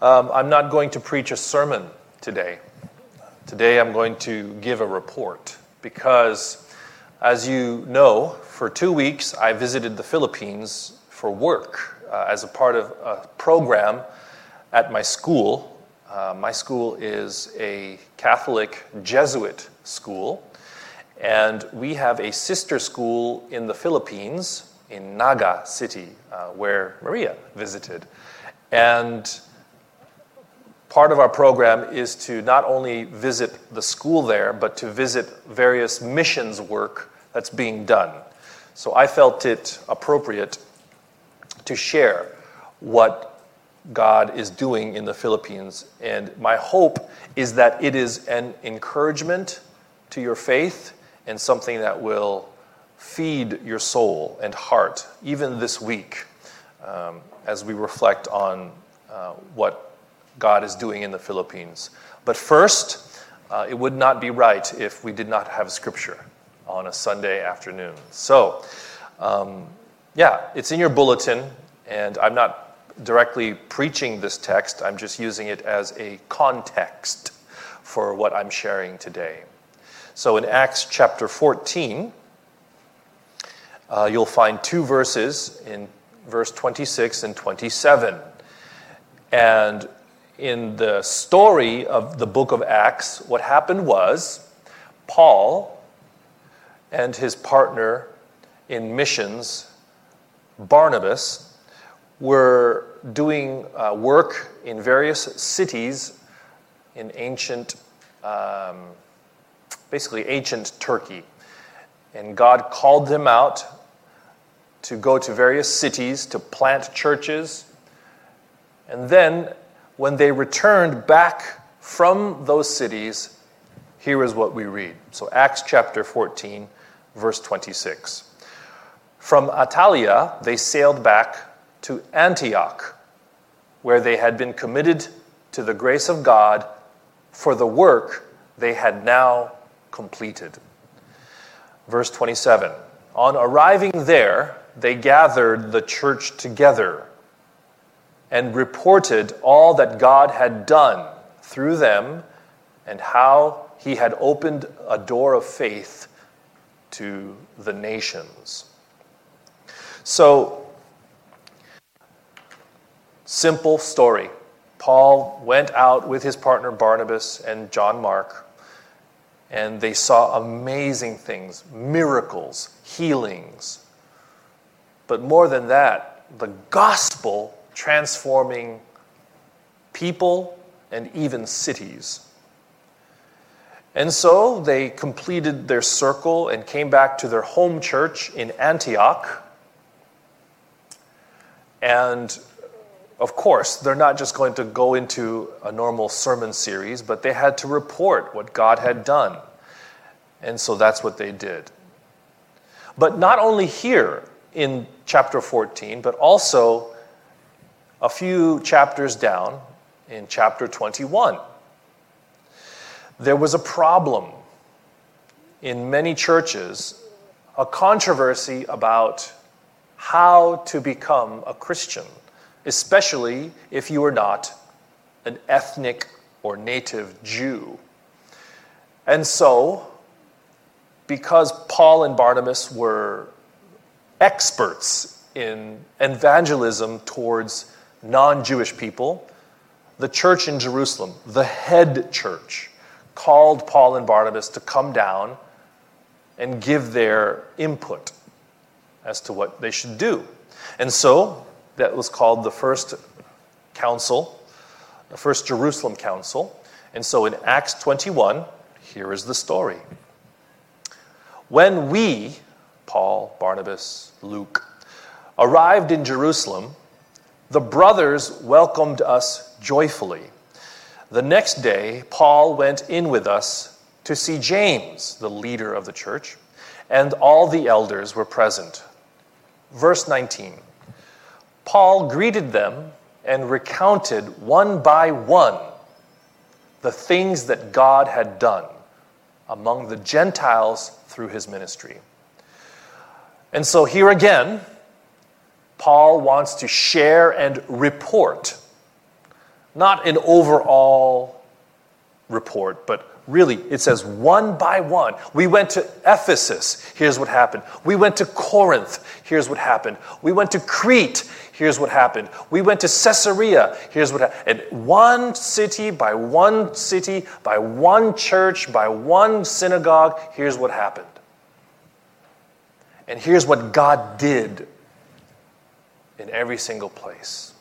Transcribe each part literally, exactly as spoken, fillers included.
Um, I'm not going to preach a sermon today. Today I'm going to give a report because, as you know, for two weeks I visited the Philippines for work uh, as a part of a program at my school. Uh, my school is a Catholic Jesuit school, and we have a sister school in the Philippines, in Naga City, uh, where Maria visited. And part of our program is to not only visit the school there, but to visit various missions work that's being done. So I felt it appropriate to share what God is doing in the Philippines. And my hope is that it is an encouragement to your faith and something that will feed your soul and heart, even this week, um, as we reflect on uh, what God is doing in the Philippines. But first, uh, it would not be right if we did not have scripture on a Sunday afternoon. So, um, yeah, it's in your bulletin, and I'm not directly preaching this text. I'm just using it as a context for what I'm sharing today. So in Acts chapter fourteen, uh, you'll find two verses in verse twenty-six and twenty-seven. And in the story of the book of Acts, what happened was Paul and his partner in missions, Barnabas, were doing uh, work in various cities in ancient, um, basically ancient Turkey. And God called them out to go to various cities to plant churches. And then when they returned back from those cities, here is what we read. So Acts chapter fourteen, verse twenty-six. From Attalia, they sailed back to Antioch, where they had been committed to the grace of God for the work they had now completed. Verse twenty-seven. On arriving there, they gathered the church together and reported all that God had done through them and how he had opened a door of faith to the nations. So, simple story. Paul went out with his partner Barnabas and John Mark, and they saw amazing things, miracles, healings. But more than that, the gospel transforming people and even cities. And so they completed their circle and came back to their home church in Antioch. And of course, they're not just going to go into a normal sermon series, but they had to report what God had done. And so that's what they did. But not only here in chapter fourteen, but also a few chapters down, in chapter twenty-one, there was a problem in many churches, a controversy about how to become a Christian, especially if you are not an ethnic or native Jew. And so, because Paul and Barnabas were experts in evangelism towards non-Jewish people, the church in Jerusalem, the head church, called Paul and Barnabas to come down and give their input as to what they should do. And so that was called the first council, the first Jerusalem council. And so in Acts twenty-one, here is the story. When we, Paul, Barnabas, Luke, arrived in Jerusalem, the brothers welcomed us joyfully. The next day, Paul went in with us to see James, the leader of the church, and all the elders were present. Verse nineteen. Paul greeted them and recounted one by one the things that God had done among the Gentiles through his ministry. And so here again, Paul wants to share and report Not an overall report, but really, it says one by one. We went to Ephesus, here's what happened. We went to Corinth, here's what happened. We went to Crete, here's what happened. We went to Caesarea, here's what happened. And one city by one city, by one church, by one synagogue, here's what happened. And here's what God did in every single place.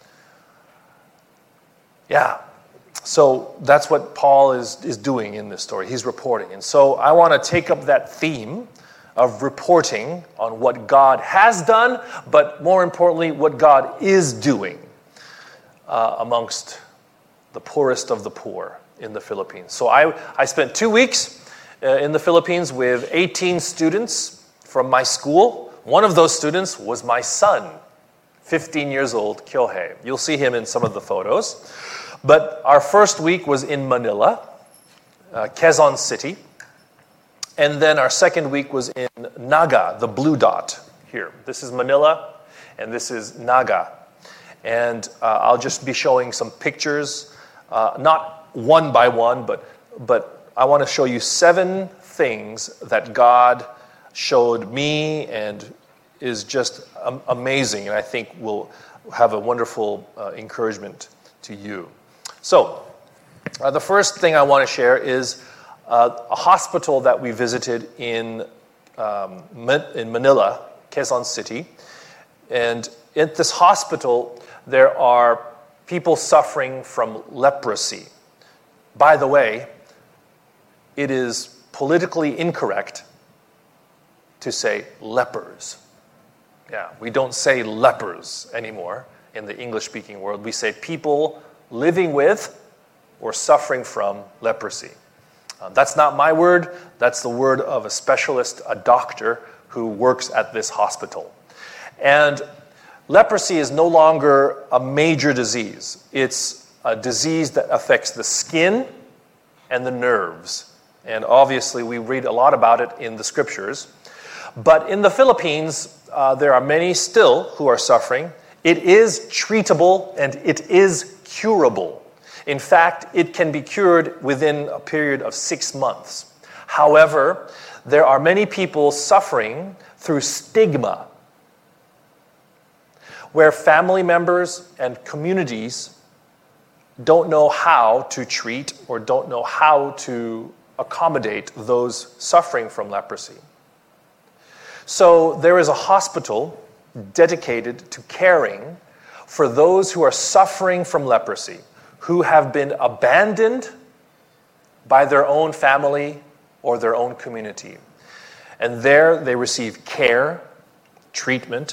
Yeah. So that's what Paul is, is doing in this story. He's reporting. And so I want to take up that theme of reporting on what God has done, but more importantly, what God is doing uh, amongst the poorest of the poor in the Philippines. So I, I spent two weeks uh, in the Philippines with eighteen students from my school. One of those students was my son, fifteen years old, Kyohei. You'll see him in some of the photos. But our first week was in Manila, uh, Quezon City. And then our second week was in Naga, the blue dot here. This is Manila, and this is Naga. And uh, I'll just be showing some pictures, uh, not one by one, but, but I want to show you seven things that God showed me and is just um, amazing, and I think will have a wonderful uh, encouragement to you. So, uh, the first thing I want to share is uh, a hospital that we visited in um, in Manila, Quezon City. And at this hospital, there are people suffering from leprosy. By the way, it is politically incorrect to say lepers. Yeah, we don't say lepers anymore in the English-speaking world. We say people living with or suffering from leprosy. Uh, that's not my word. That's the word of a specialist, a doctor who works at this hospital. And leprosy is no longer a major disease. It's a disease that affects the skin and the nerves. And obviously, we read a lot about it in the scriptures. But in the Philippines, uh, there are many still who are suffering. It is treatable and it is curable. In fact, it can be cured within a period of six months. However, there are many people suffering through stigma, where family members and communities don't know how to treat or don't know how to accommodate those suffering from leprosy. So there is a hospital dedicated to caring for those who are suffering from leprosy, who have been abandoned by their own family or their own community. And there they receive care, treatment,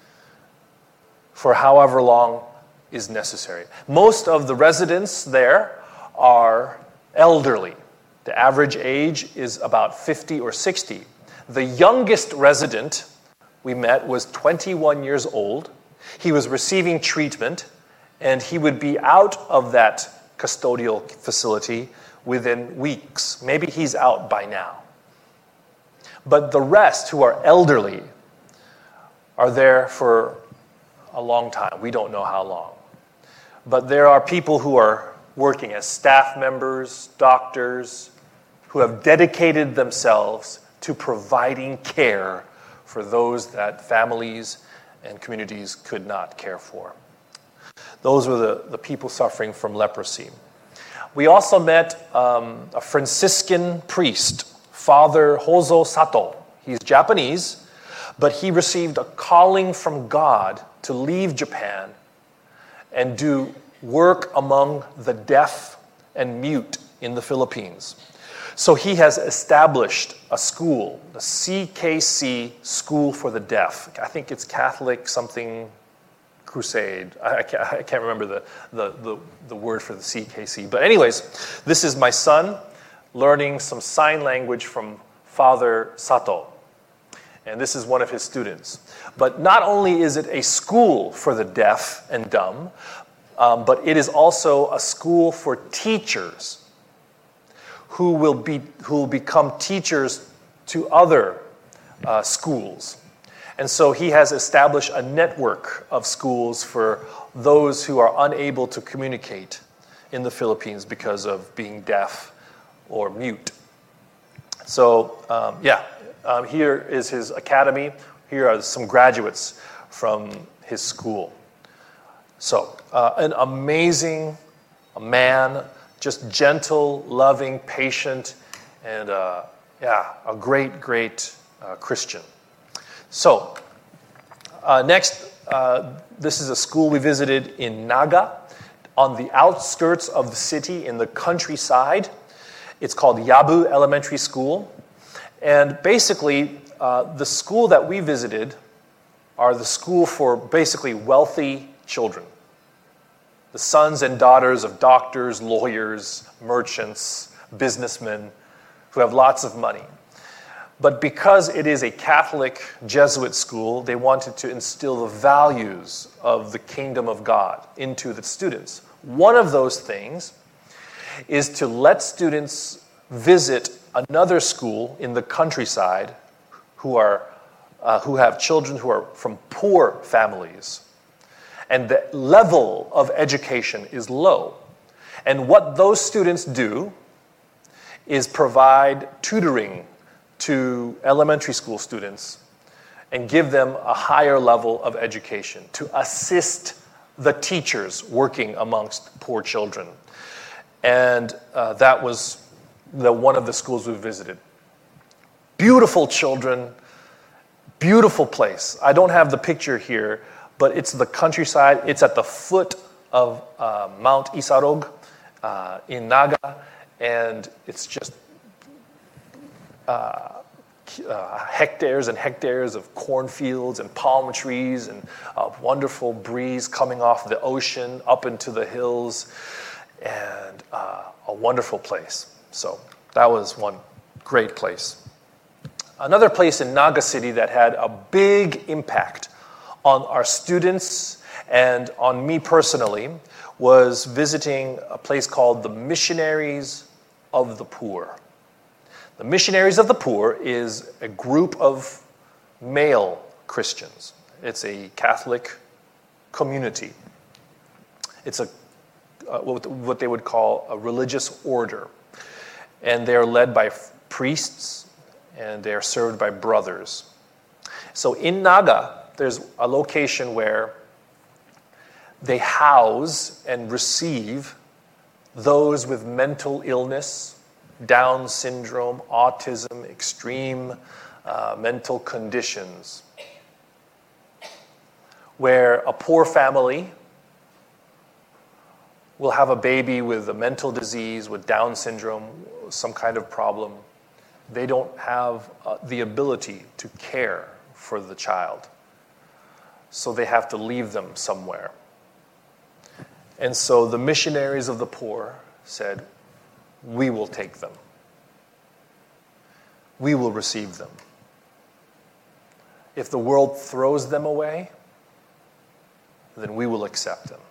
for however long is necessary. Most of the residents there are elderly. The average age is about fifty or sixty. The youngest resident we met was twenty-one years old. He was receiving treatment, and he would be out of that custodial facility within weeks. Maybe he's out by now. But the rest, who are elderly, are there for a long time. We don't know how long. But there are people who are working as staff members, doctors, who have dedicated themselves to providing care for those that families and communities could not care for. Those were the, the people suffering from leprosy. We also met um, a Franciscan priest, Father Hozo Sato. He's Japanese, but he received a calling from God to leave Japan and do work among the deaf and mute in the Philippines. So he has established a school, the C K C School for the Deaf. I think it's Catholic something crusade. I can't, I can't remember the, the, the, the word for the C K C. But anyways, this is my son learning some sign language from Father Sato. And this is one of his students. But not only is it a school for the deaf and dumb, um, but it is also a school for teachers who will be who will become teachers to other uh, schools. And so he has established a network of schools for those who are unable to communicate in the Philippines because of being deaf or mute. So, um, yeah, um, here is his academy. Here are some graduates from his school. So, uh, an amazing man, just gentle, loving, patient, and uh, yeah, a great, great uh, Christian. So, uh, next, uh, this is a school we visited in Naga, on the outskirts of the city in the countryside. It's called Yabu Elementary School. And basically, uh, the school that we visited are the school for basically wealthy children. The sons and daughters of doctors, lawyers, merchants, businessmen who have lots of money. But because it is a Catholic Jesuit school, they wanted to instill the values of the kingdom of God into the students. One of those things is to let students visit another school in the countryside who are uh, who have children who are from poor families. And the level of education is low. And what those students do is provide tutoring to elementary school students and give them a higher level of education to assist the teachers working amongst poor children. And uh, that was the one of the schools we visited. Beautiful children, beautiful place. I don't have the picture here, but it's the countryside. It's at the foot of uh, Mount Isarog uh, in Naga, and it's just uh, uh, hectares and hectares of cornfields and palm trees and a wonderful breeze coming off the ocean up into the hills, and uh, a wonderful place. So that was one great place. Another place in Naga City that had a big impact on our students and on me personally was visiting a place called the Missionaries of the Poor. The Missionaries of the Poor is a group of male Christians. It's a Catholic community. It's a uh, what they would call a religious order. And they are led by priests, and they are served by brothers. So in Naga, there's a location where they house and receive those with mental illness, Down syndrome, autism, extreme uh, mental conditions, where a poor family will have a baby with a mental disease, with Down syndrome, some kind of problem. They don't have uh, the ability to care for the child. So they have to leave them somewhere. And so the Missionaries of the Poor said, we will take them. We will receive them. If the world throws them away, then we will accept them.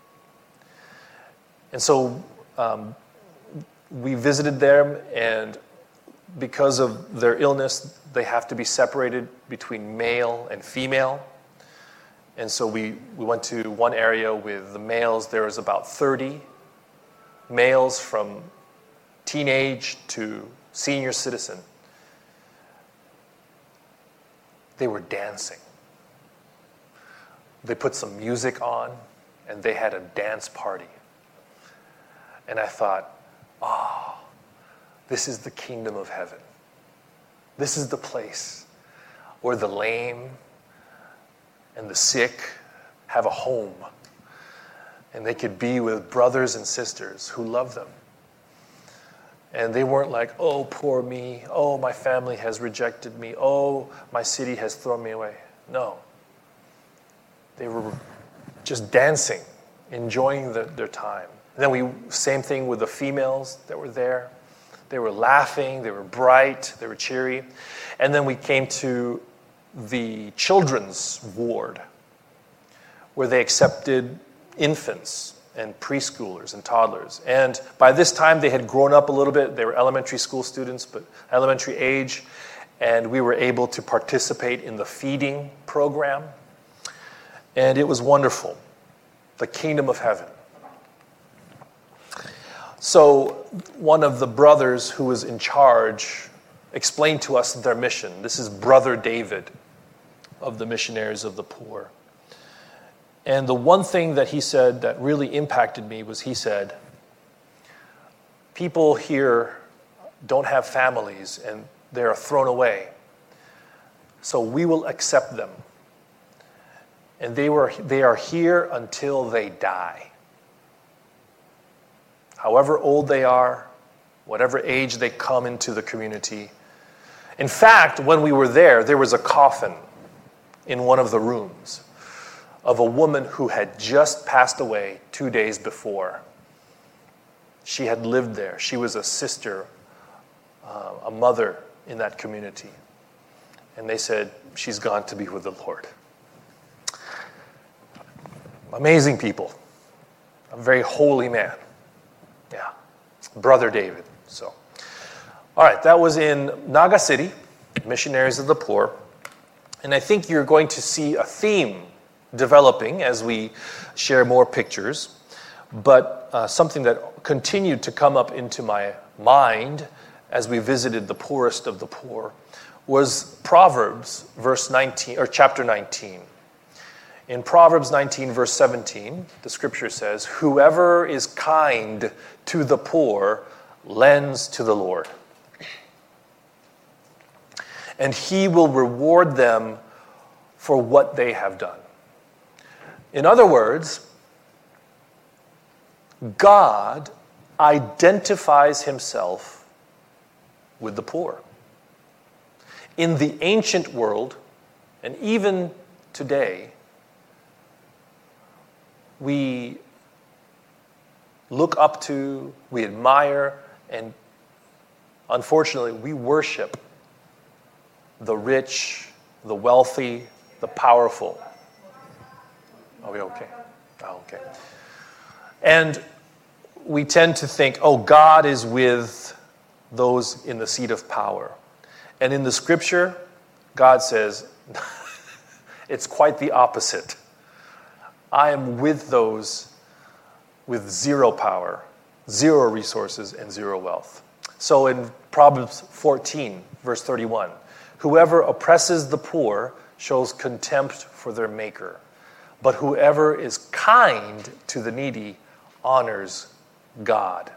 And so um, we visited them, and because of their illness, they have to be separated between male and female. And so we, we went to one area with the males. There was about thirty males from teenage to senior citizen. They were dancing. They put some music on, and they had a dance party. And I thought, oh, this is the kingdom of heaven. This is the place where the lame and the sick have a home, and they could be with brothers and sisters who love them. And they weren't like, oh, poor me. Oh, my family has rejected me. Oh, my city has thrown me away. No. They were just dancing, enjoying the, their time. And then we, same thing with the females that were there. They were laughing, they were bright, they were cheery. And then we came to the children's ward, where they accepted infants and preschoolers and toddlers. And by this time, they had grown up a little bit. They were elementary school students, but elementary age. and we were able to participate in the feeding program. And it was wonderful. The kingdom of heaven. So one of the brothers who was in charge explained to us their mission. This is Brother David of the Missionaries of the Poor. And the one thing that he said that really impacted me was he said, people here don't have families and they are thrown away. So we will accept them. And they were they are here until they die. However old they are, whatever age they come into the community. In fact, when we were there, there was a coffin in one of the rooms of a woman who had just passed away two days before. She had lived there. She was a sister, uh, a mother in that community. And they said, she's gone to be with the Lord. Amazing people. A very holy man. Yeah. Brother David. So, all right, that was in Naga City, Missionaries of the Poor. And I think you're going to see a theme developing as we share more pictures. But uh, something that continued to come up into my mind as we visited the poorest of the poor was Proverbs verse nineteen or chapter nineteen. In Proverbs nineteen verse seventeen, the scripture says, "Whoever is kind to the poor lends to the Lord, and he will reward them for what they have done." In other words, God identifies himself with the poor. In the ancient world, and even today, we look up to, we admire, and unfortunately, we worship the rich, the wealthy, the powerful. Are we okay? Oh, okay. And we tend to think, oh, God is with those in the seat of power. And in the scripture, God says, it's quite the opposite. I am with those with zero power, zero resources, and zero wealth. So in Proverbs fourteen, verse thirty-one, "Whoever oppresses the poor shows contempt for their maker, but whoever is kind to the needy honors God."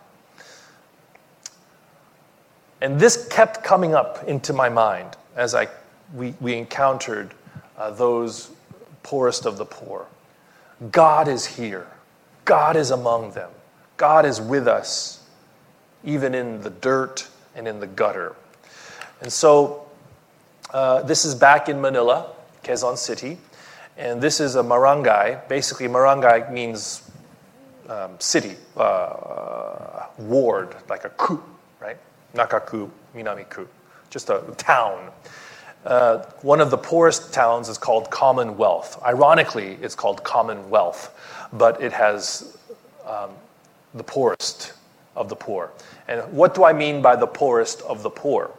And this kept coming up into my mind as I we, we encountered uh, those poorest of the poor. God is here. God is among them. God is with us, even in the dirt and in the gutter. And so uh, this is back in Manila, Quezon City. And this is a barangay. Basically, barangay means um, city, uh, ward, like a ku, right? Nakaku, Minami-ku, just a town. Uh, one of the poorest towns is called Commonwealth. Ironically, it's called Commonwealth, but it has um, the poorest of the poor. And what do I mean by the poorest of the poor?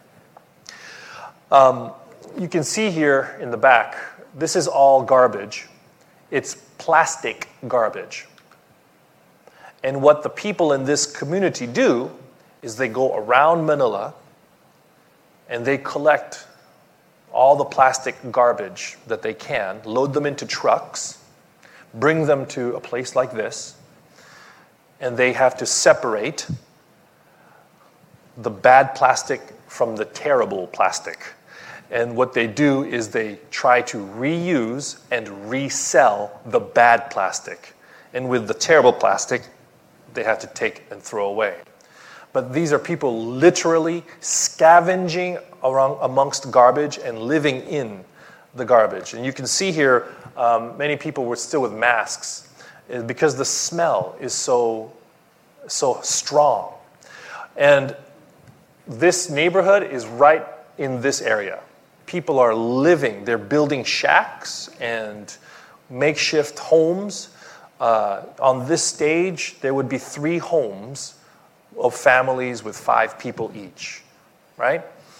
Um, you can see here in the back, this is all garbage. It's plastic garbage. And what the people in this community do is they go around Manila and they collect all the plastic garbage that they can, load them into trucks, bring them to a place like this, and they have to separate the bad plastic from the terrible plastic. And what they do is they try to reuse and resell the bad plastic. And with the terrible plastic, they have to take and throw away. But these are people literally scavenging around amongst garbage and living in the garbage. And you can see here, um, many people were still with masks because the smell is so, so strong. And this neighborhood is right in this area. People are living, they're building shacks and makeshift homes. Uh, on this stage, there would be three homes of families with five people each, right?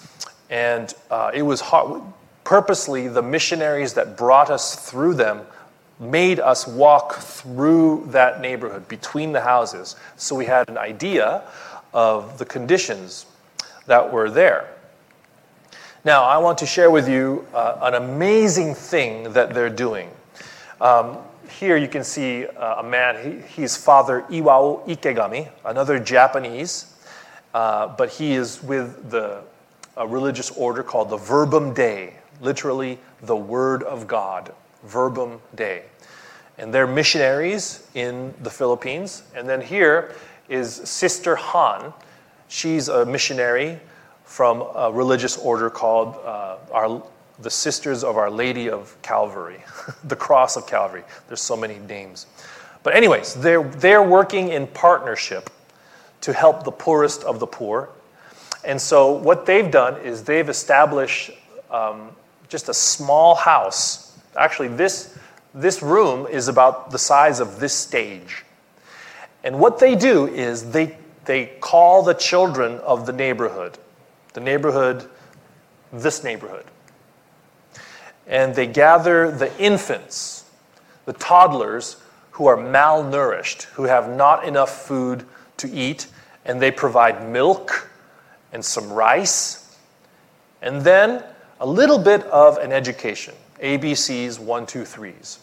And uh, it was hard. Purposely, the missionaries that brought us through them made us walk through that neighborhood, between the houses, so we had an idea of the conditions that were there. Now, I want to share with you uh, an amazing thing that they're doing. Um, here you can see uh, a man, he, he's Father Iwao Ikegami, another Japanese, uh, but he is with the a religious order called the Verbum Dei, literally the Word of God, Verbum Dei. And they're missionaries in the Philippines. And then here is Sister Han. She's a missionary from a religious order called uh, our, the Sisters of Our Lady of Calvary, the Cross of Calvary. There's so many names. But anyways, they're, they're working in partnership to help the poorest of the poor. And so what they've done is they've established um, just a small house. Actually, this, this room is about the size of this stage. And what they do is they, they call the children of the neighborhood, the neighborhood, this neighborhood. And they gather the infants, the toddlers who are malnourished, who have not enough food to eat, and they provide milk and some rice, and then a little bit of an education, A B Cs, one, two, threes.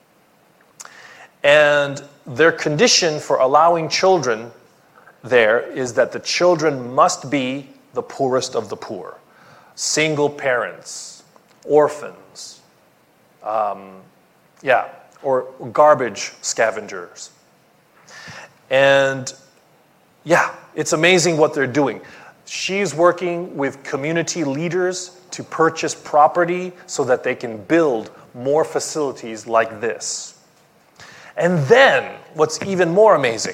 And their condition for allowing children there is that the children must be the poorest of the poor, single parents, orphans, um, yeah, or garbage scavengers. And yeah, it's amazing what they're doing. She's working with community leaders to purchase property so that they can build more facilities like this. And then, what's even more amazing,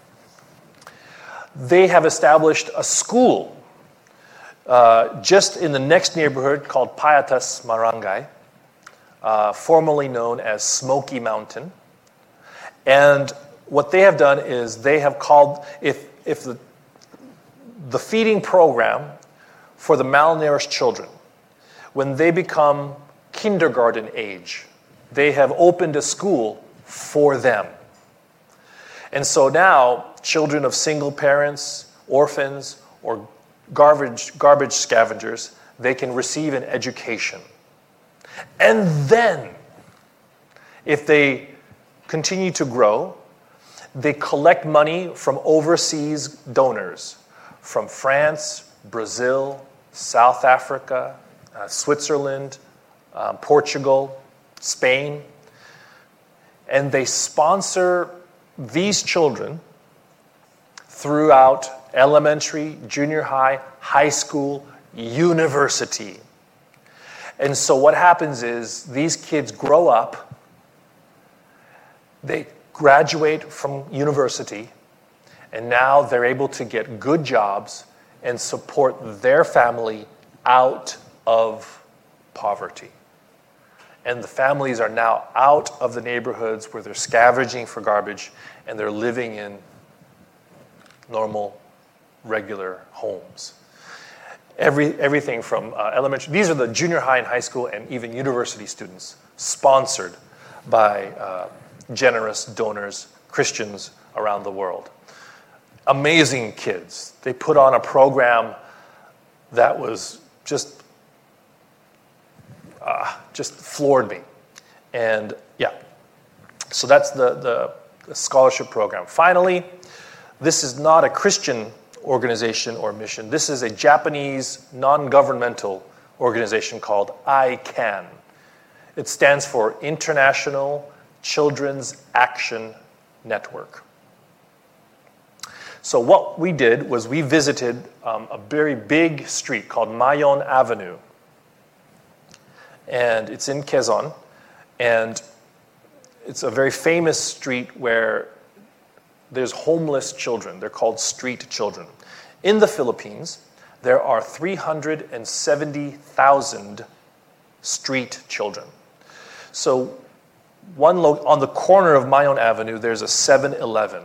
they have established a school uh, just in the next neighborhood called Payatas Marangay, uh, formerly known as Smoky Mountain. And what they have done is they have called, if, if the The feeding program for the malnourished children, when they become kindergarten age, they have opened a school for them. And so now, children of single parents, orphans, or garbage, garbage scavengers, they can receive an education. And then, if they continue to grow, they collect money from overseas donors, from France, Brazil, South Africa, uh, Switzerland, um, Portugal, Spain. And they sponsor these children throughout elementary, junior high, high school, university. And so what happens is these kids grow up, they graduate from university, and now they're able to get good jobs and support their family out of poverty. And the families are now out of the neighborhoods where they're scavenging for garbage, and they're living in normal, regular homes. Every, everything from uh, elementary, these are the junior high and high school and even university students, sponsored by uh, generous donors, Christians around the world. Amazing kids. They put on a program that was just, uh, just floored me. And yeah, so that's the, the, the scholarship program. Finally, this is not a Christian organization or mission. This is a Japanese non-governmental organization called I CAN. It stands for International Children's Action Network. So what we did was we visited um, a very big street called Mayon Avenue. And it's in Quezon. And it's a very famous street where there's homeless children. They're called street children. In the Philippines, there are three hundred seventy thousand street children. So one lo- on the corner of Mayon Avenue, there's a seven eleven.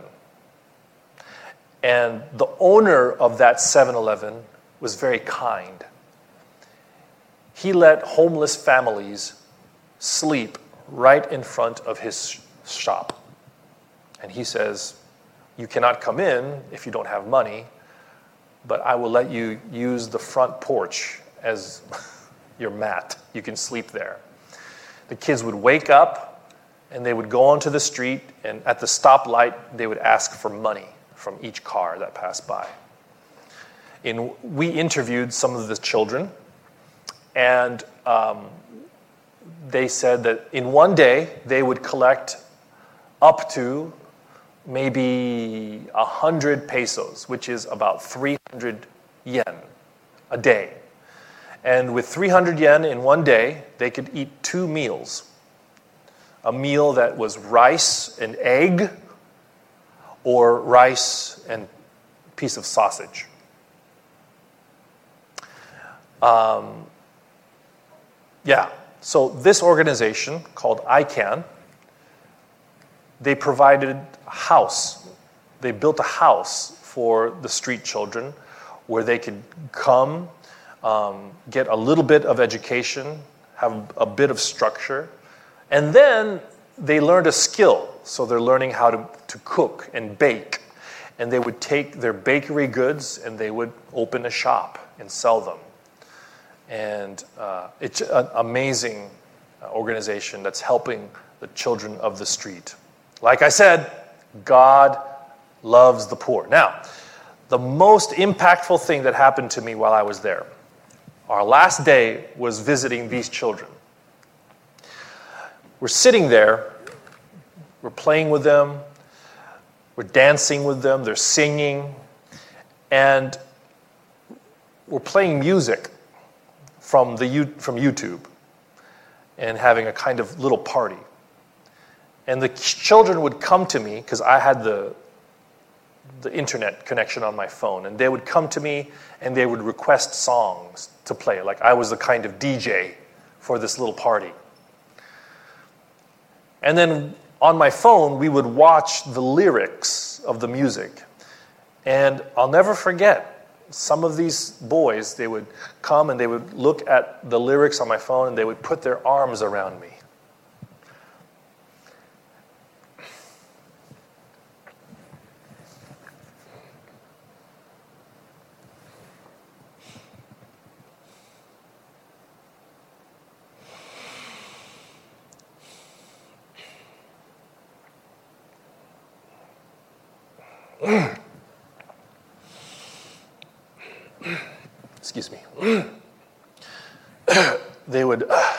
And the owner of that seven eleven was very kind. he let homeless families sleep right in front of his shop. And he says, you cannot come in if you don't have money, but I will let you use the front porch as your mat. You can sleep there. The kids would wake up and they would go onto the street, and at the stoplight they would ask for money from each car that passed by. In, we interviewed some of the children, and um, they said that in one day they would collect up to maybe one hundred pesos, which is about three hundred yen a day. And with three hundred yen in one day, they could eat two meals. A meal that was rice and egg, or rice and piece of sausage. Um, yeah, so this organization called I CAN, they provided a house. They built a house for the street children where they could come, um, get a little bit of education, have a bit of structure, and then they learned a skill. So they're learning how to, to cook and bake. And they would take their bakery goods and they would open a shop and sell them. And uh, it's an amazing organization that's helping the children of the street. Like I said, God loves the poor. Now, the most impactful thing that happened to me while I was there, our last day was visiting these children. We're sitting there, we're playing with them, we're dancing with them, they're singing, and we're playing music from the from YouTube and having a kind of little party. And the children would come to me, because I had the, the internet connection on my phone, and they would come to me and they would request songs to play, like I was the kind of D J for this little party. And then on my phone, we would watch the lyrics of the music. And I'll never forget, some of these boys, they would come and they would look at the lyrics on my phone and they would put their arms around me. Excuse me. They would uh,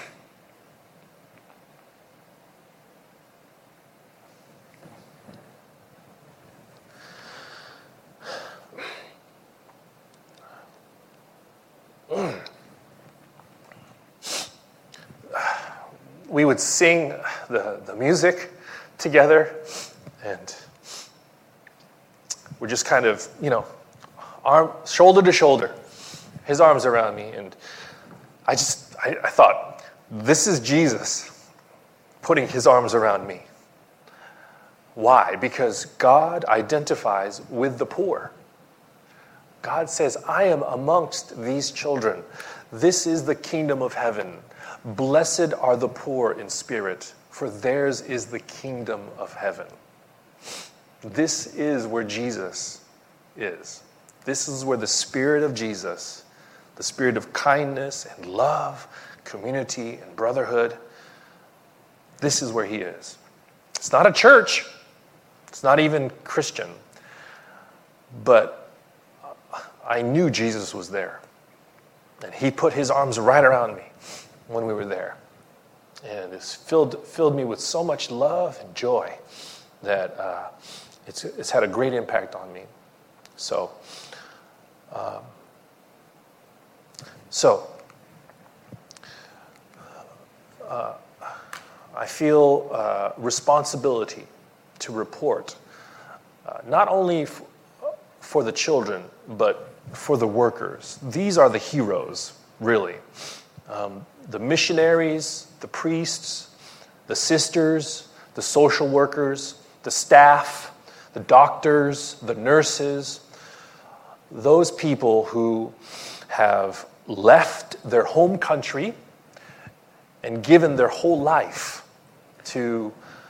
we would sing the, the music together, and we're just kind of, you know, arm, shoulder to shoulder, his arms around me. And I just, I, I thought, this is Jesus putting his arms around me. Why? Because God identifies with the poor. God says, I am amongst these children. This is the kingdom of heaven. Blessed are the poor in spirit, for theirs is the kingdom of heaven. This is where Jesus is. This is where the Spirit of Jesus, the Spirit of kindness and love, community and brotherhood, this is where he is. It's not a church. It's not even Christian. But I knew Jesus was there. And he put his arms right around me when we were there. And it's filled, filled me with so much love and joy that uh, it's, it's had a great impact on me. So, um, so uh, I feel uh, responsibility to report, uh, not only f- for the children, but for the workers. These are the heroes, really. Um, the missionaries, the priests, the sisters, the social workers, the staff, the doctors, the nurses, those people who have left their home country and given their whole life to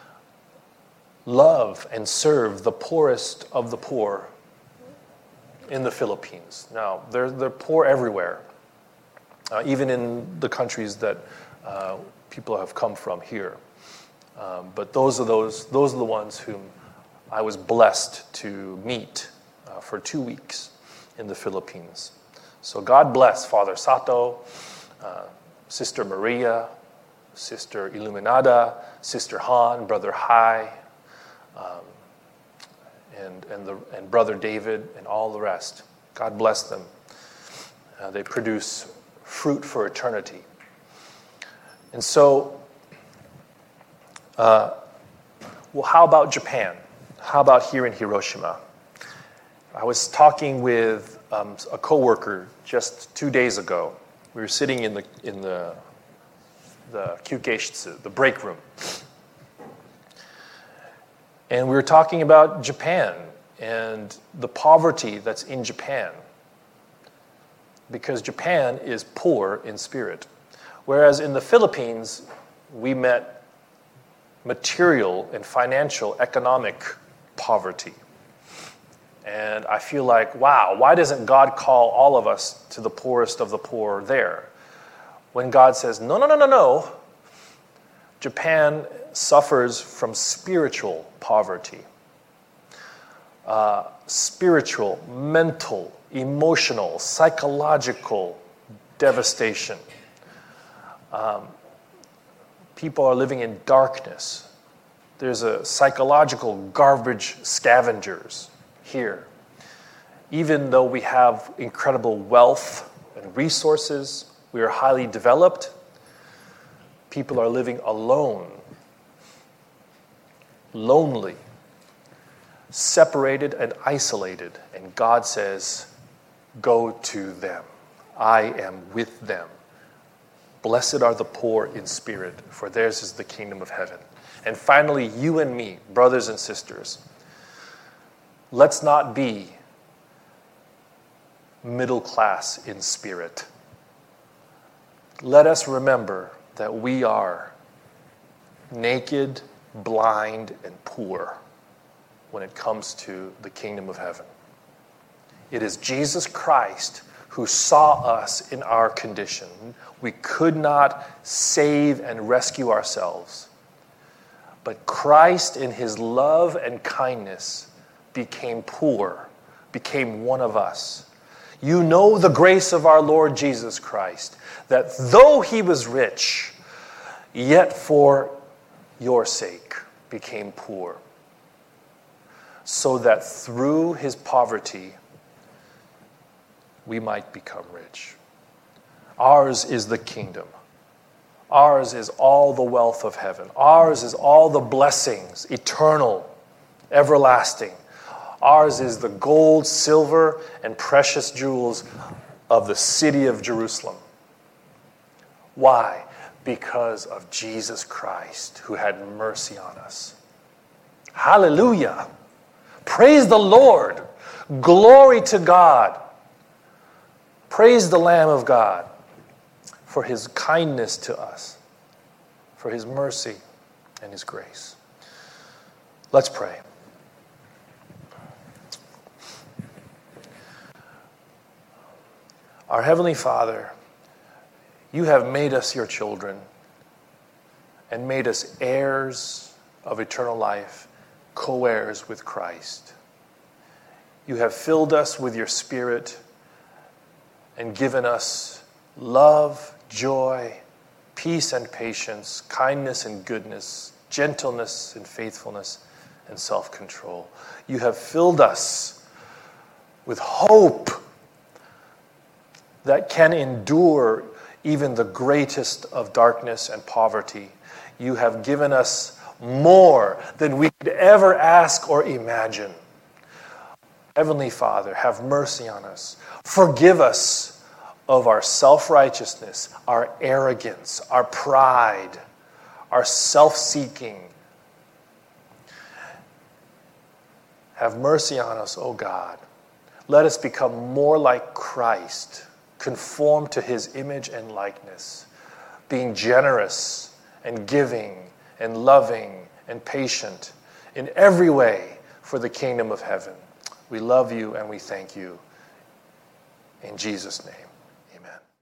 love and serve the poorest of the poor in the Philippines. Now, they're, they're poor everywhere, uh, even in the countries that uh, people have come from here. Um, but those are those those are the ones whom I was blessed to meet uh, for two weeks in the Philippines. So God bless Father Sato, uh, Sister Maria, Sister Illuminada, Sister Han, Brother Hai, um, and and the and Brother David, and all the rest. God bless them. Uh, they produce fruit for eternity. And so, uh, well, how about Japan? How about here in Hiroshima? I was talking with um, a coworker just two days ago. We were sitting in the in the the kyukeishitsu, the break room, and we were talking about Japan and the poverty that's in Japan, because Japan is poor in spirit, whereas in the Philippines we met material and financial economic poverty. And I feel like, wow, why doesn't God call all of us to the poorest of the poor there? When God says, no, no, no, no, no. Japan suffers from spiritual poverty. Uh, spiritual, mental, emotional, psychological devastation. Um, people are living in darkness. There's a psychological garbage scavengers here. Even though we have incredible wealth and resources, we are highly developed, people are living alone, lonely, separated and isolated. And God says, go to them. I am with them. Blessed are the poor in spirit, for theirs is the kingdom of heaven. And finally, you and me, brothers and sisters, let's not be middle class in spirit. Let us remember that we are naked, blind, and poor when it comes to the kingdom of heaven. It is Jesus Christ who saw us in our condition. We could not save and rescue ourselves. But Christ, in his love and kindness, became poor, became one of us. You know the grace of our Lord Jesus Christ, that though he was rich, yet for your sake became poor, so that through his poverty we might become rich. Ours is the kingdom. Ours is all the wealth of heaven. Ours is all the blessings, eternal, everlasting. Ours is the gold, silver, and precious jewels of the city of Jerusalem. Why? Because of Jesus Christ, who had mercy on us. Hallelujah! Praise the Lord! Glory to God! Praise the Lamb of God for his kindness to us, for his mercy and his grace. Let's pray. Our Heavenly Father, you have made us your children and made us heirs of eternal life, co-heirs with Christ. You have filled us with your Spirit and given us love, joy, peace and patience, kindness and goodness, gentleness and faithfulness, and self-control. You have filled us with hope that can endure even the greatest of darkness and poverty. You have given us more than we could ever ask or imagine. Heavenly Father, have mercy on us. Forgive us of our self-righteousness, our arrogance, our pride, our self-seeking. Have mercy on us, O God. Let us become more like Christ conformed to his image and likeness, being generous and giving and loving and patient in every way for the kingdom of heaven. We love you and we thank you. In Jesus' name, amen.